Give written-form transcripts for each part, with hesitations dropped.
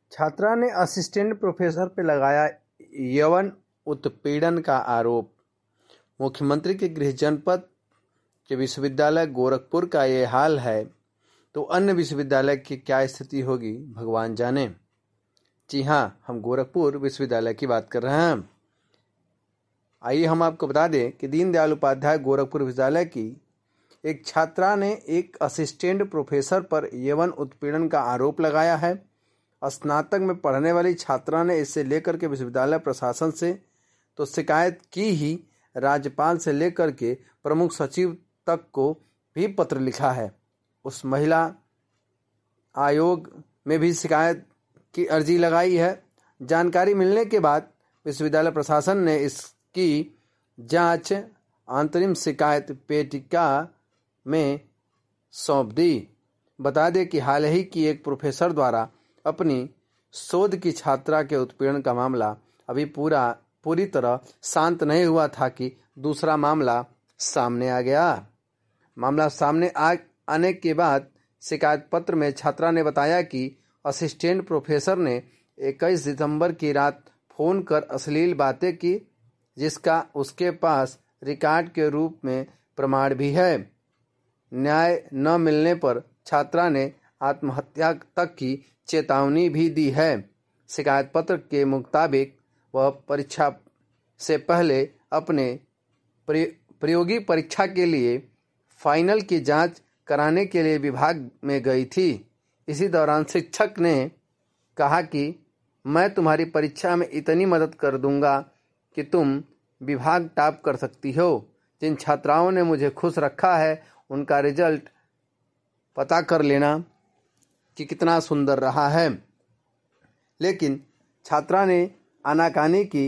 छात्रा ने assistant professor पर लगाया यौन उत्पीड़न का आरोप। मुख्यमंत्री के गृह जनपद के विश्वविद्यालय गोरखपुर का ये हाल है तो अन्य विश्वविद्यालय की क्या स्थिति होगी भगवान जाने। जी हाँ, हम गोरखपुर विश्वविद्यालय की बात कर रहे हैं। आइए हम आपको बता दें कि दीनदयाल उपाध्याय गोरखपुर विश्वविद्यालय की एक छात्रा ने एक असिस्टेंट प्रोफेसर पर यौन उत्पीड़न का आरोप लगाया है। स्नातक में पढ़ने वाली छात्रा ने इसे लेकर के विश्वविद्यालय प्रशासन से तो शिकायत की ही, राज्यपाल से लेकर के प्रमुख सचिव तक को भी पत्र लिखा है। उस महिला आयोग में भी शिकायत की अर्जी लगाई है। जानकारी मिलने के बाद विश्वविद्यालय प्रशासन ने इसकी जांच अंतरिम शिकायत पेटिका में सौंप दी। बता दें कि हाल ही की एक प्रोफेसर द्वारा अपनी शोध की छात्रा के उत्पीड़न का मामला अभी पूरी तरह शांत नहीं हुआ था कि दूसरा मामला सामने आ गया। मामला सामने आने के बाद शिकायत पत्र में छात्रा ने बताया कि असिस्टेंट प्रोफेसर ने 21 दिसंबर की रात फोन कर अश्लील बातें की, जिसका उसके पास रिकॉर्ड के रूप में प्रमाण भी है। न्याय न मिलने पर छात्रा ने आत्महत्या तक की चेतावनी भी दी है। शिकायत पत्र के मुताबिक वह परीक्षा से पहले अपने प्रयोगी परीक्षा के लिए फाइनल की जांच कराने के लिए विभाग में गई थी। इसी दौरान शिक्षक ने कहा कि मैं तुम्हारी परीक्षा में इतनी मदद कर दूंगा कि तुम विभाग टॉप कर सकती हो। जिन छात्राओं ने मुझे खुश रखा है उनका रिजल्ट पता कर लेना कि कितना सुंदर रहा है। लेकिन छात्रा ने आनाकानी की,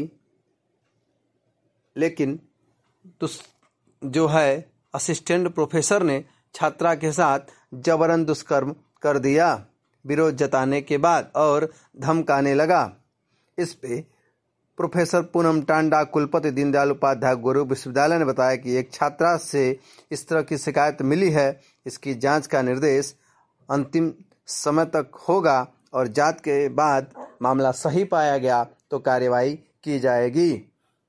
लेकिन जो है असिस्टेंट प्रोफेसर ने छात्रा के साथ जबरन दुष्कर्म कर दिया विरोध जताने के बाद और धमकाने लगा। इस पे प्रोफेसर पूनम टांडा कुलपति दीनदयाल उपाध्याय गोरखपुर विश्वविद्यालय ने बताया कि एक छात्रा से इस तरह की शिकायत मिली है। इसकी जांच का निर्देश अंतिम समय तक होगा और जांच के बाद मामला सही पाया गया तो कार्यवाही की जाएगी।